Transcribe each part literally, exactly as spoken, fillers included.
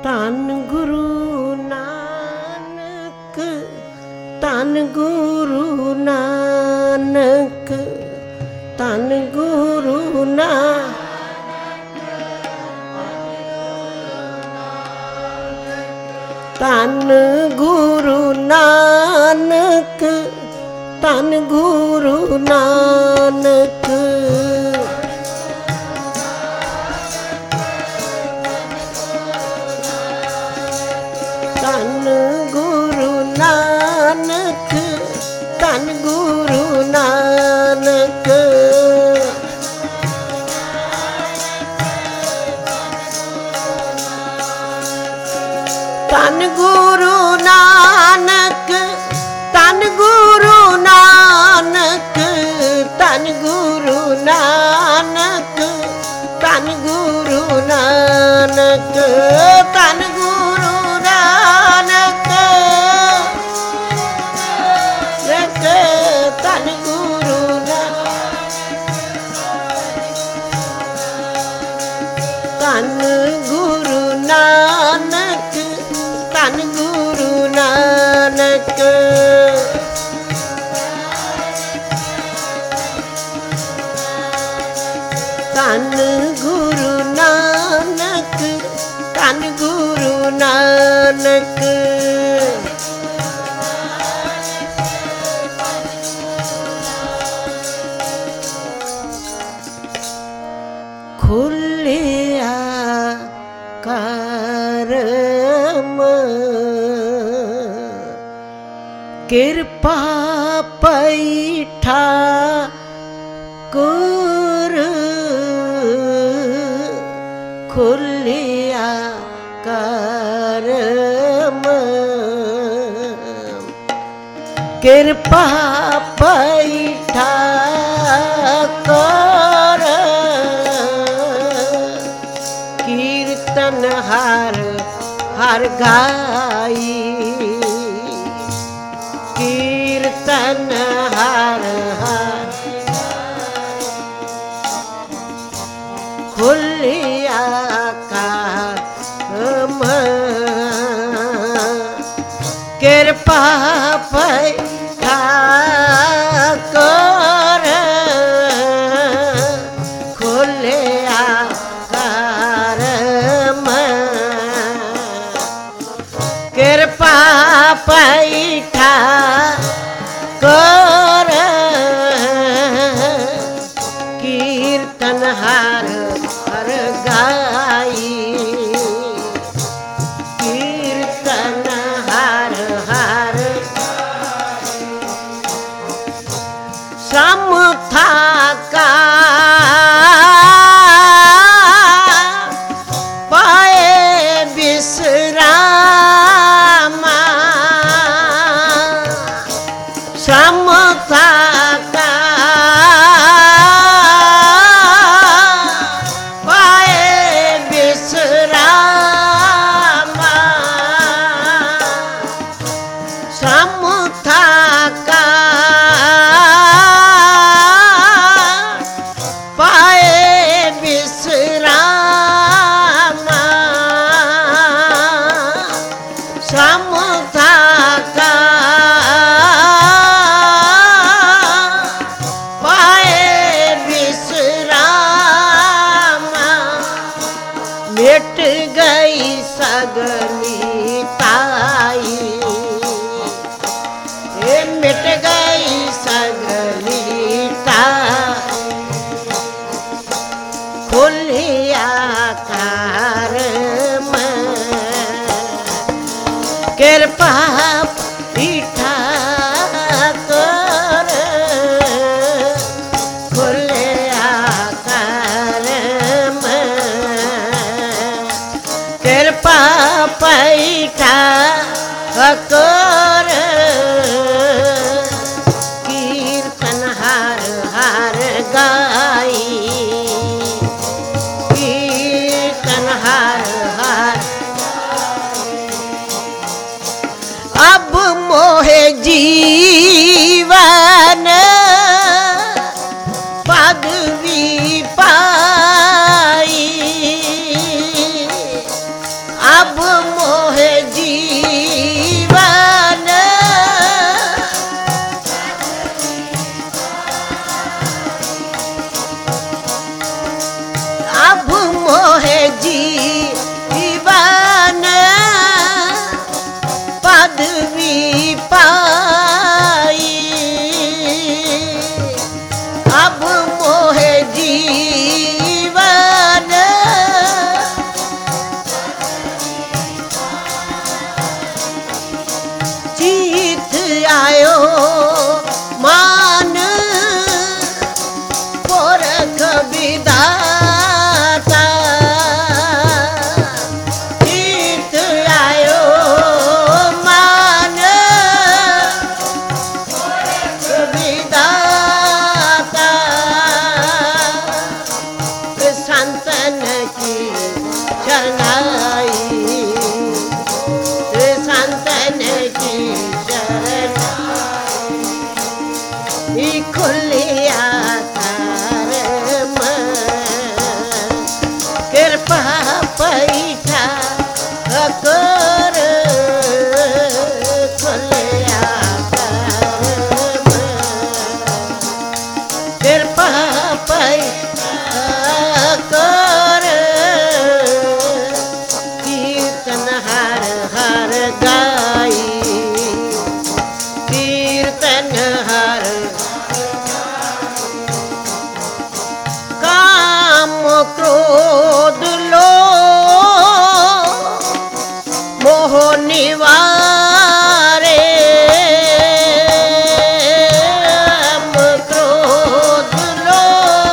धन गुरु नानक, धन गुरु नानक, धन गुरु नानक, धन गुरु नानक, धन गुरु नानक। धन गुरु नानक, धन गुरु नानक, धन गुरु नानक, धन गुरु नानक, धन गुरु नानक, धन गुरु नानक, धन गुरु नानक, धन गुरु धन गुरु नानक, धन गुरु नानक। धन गुरु नानक, धन गुरु नानक। खुलिया करम कृपा पैठा कुर, खुलिया करम कृपा पैठा कर, कीर्तन हर हर गाई, कीर्तन हर हर खुलिया करम कृपा पैठा कर, खुलिया करम कृपा पैठा कर, कीर्तन हर हर गाई, कीर्तन हर हर समथा का पाए विश्रामा, समथा का पाए विश्रामा, समथा का पाए विश्रामा, समथा का पाए विश्रामा, मिट गई सगली ताई, ये मिट गई सगली ताई, खुलिया करम कृपा पैठा कर, खुलिया करम कृपा पैठा कर, कीर्तन हर हर गाई, कीर्तन हर हर अब मोहे जीवन पदवी पाई, अब आकार कृपा पैठा कर खुले आकार कृपा पैठा कर कीर्तन हर हर गाई कीर्तन हर काम क्रोध लो मोह निवारे काम क्रोध लो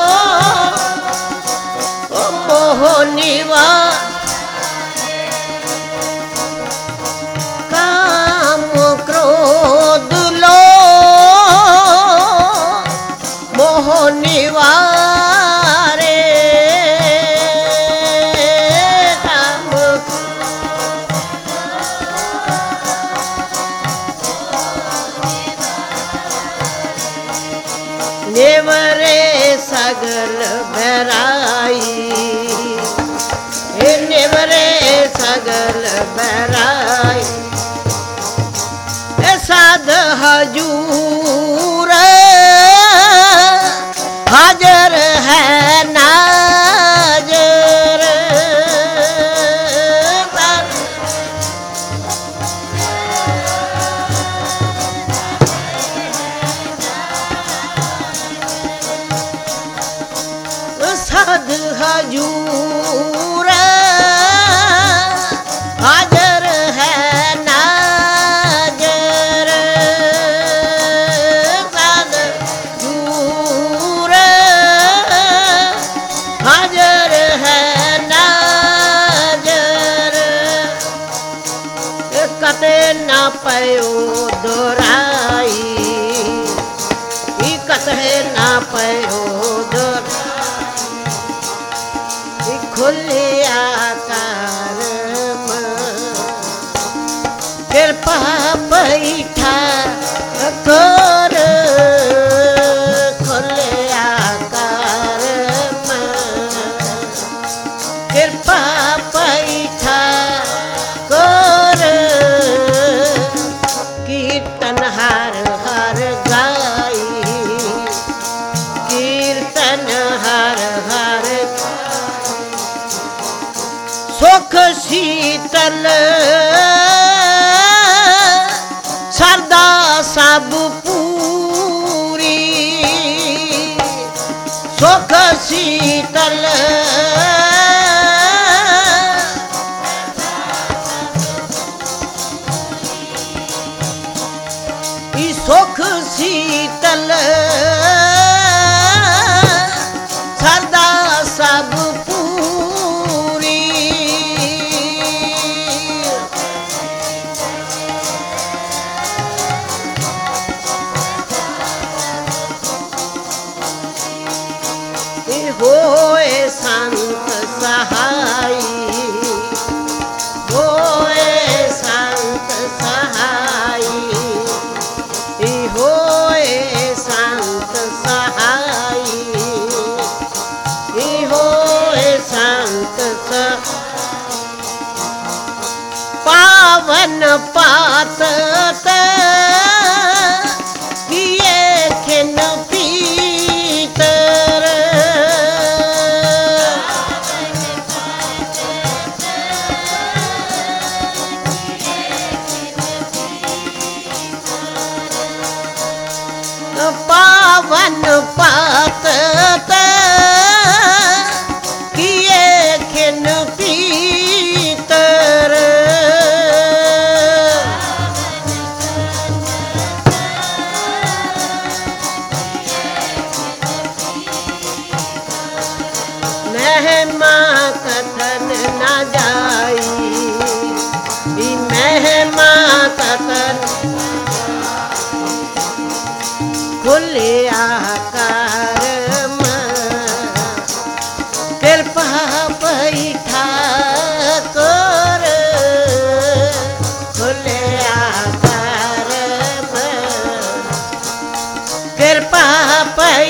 मोह निवारे काम क्रोध लो मोह निवारे काम नेवरे सगल बराई हे नेवरे सगल बराई साध हजूर हाजर है नाजर साध हजूर हाजर है नाजर साध हजूर हाजर है नाजर कते ना पयो दोराई कते ना पयो दोराई खुले आकार कृपा पैठा कर खुले आकार कृपा पैठा कर कीर्तन हर हर गाई कीर्तन हर हर सुख शीतल सरदा सब पूरी सुख शीतल सुख शीतल सरदा सब पूरी होए संत सहाई होए संत सहाई होए संत सहाई होए संत पावन पात किए खिन पीतर पावन पात किए खिन पीतर महिमा कथन न जाई महिमा कथन खुले आकार कृपा पैठा कर खुले आकार कृपा पै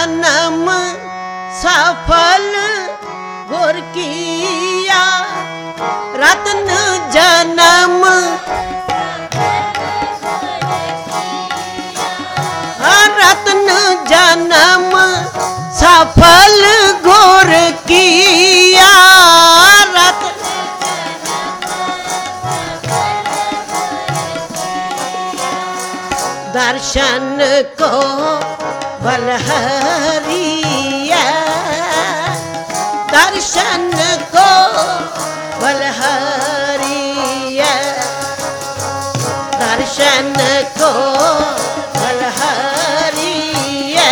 जन्म सफल गुर किया, रत्न जन्म रत्न जन्म सफल गुर किया, रत्न दर्शन को बलहरिया, दर्शन को बलहरिया, दर्शन को बलहरिया,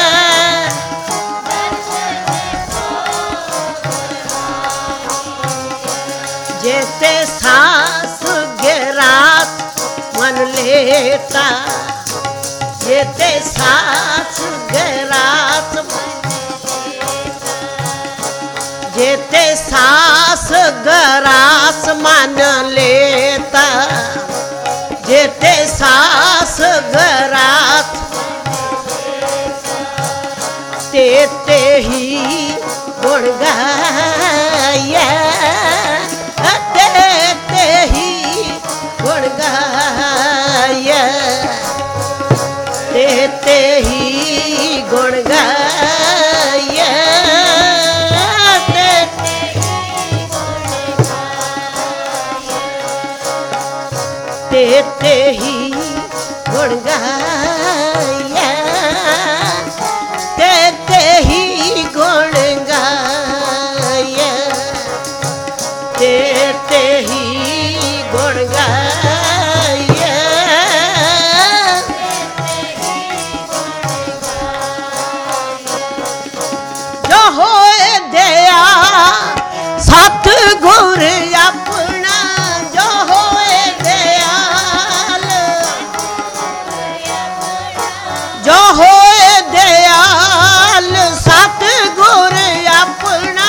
जेते सांस गिरात मन लेता, जेते सांस गिरात जेते सांस गरास मान लेता, जेते सांस गरास तेते ही गुण गाया, तेते ही गुण गाया, तेते ही गुण गाया, तेते ही गुण गाया, तेते ही गुण गाया, तेते ही गुण गाया, जो होए दया सतगुर अपना, जो होए दयाल, जो होए दयाल सतगुर अपना,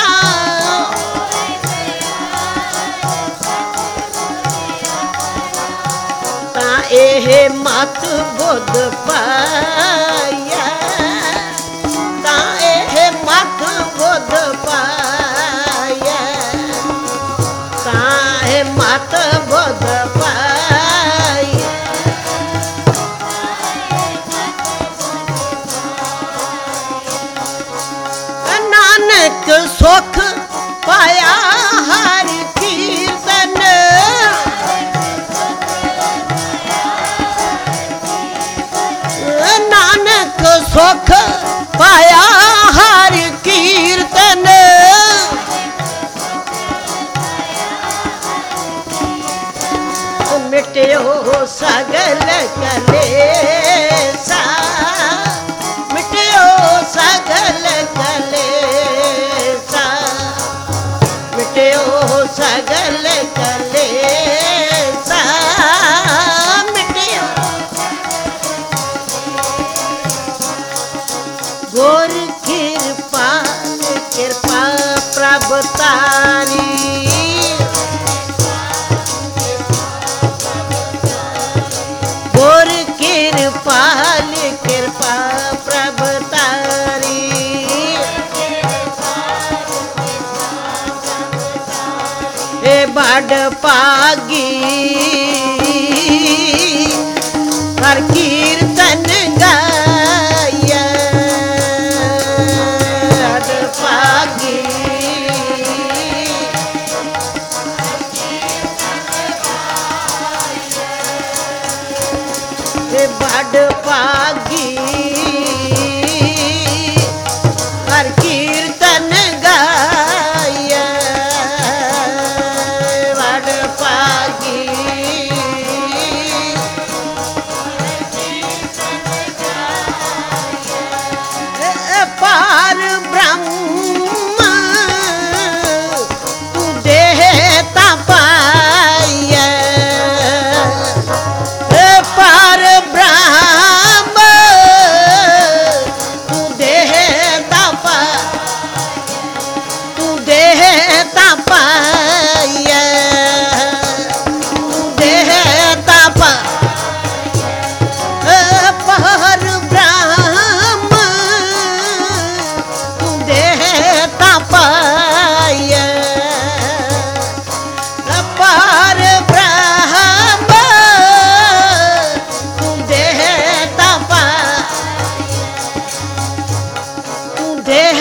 ता एह मत बुध पाया, ता एह मत बुध पाया, ता एह मत बुध पाया, नानक सुख पाया हर कीर्तन, नानक सुख पाया हर कीर्तन, मिट्यो सगल कलेसा, मिट्यो सगल कलेसा, मिट्यो सगल कलेसा, मिट्यो गुर कृपा कृपा प्रभ तारी, गुर कृपाल कृपा प्रभ तारी, ए बड़ पागी हर कीर्तन गाया, बड़ पागी बड़ पागी हर कीर्तन गाया, बड़ पागी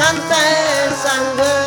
संत संग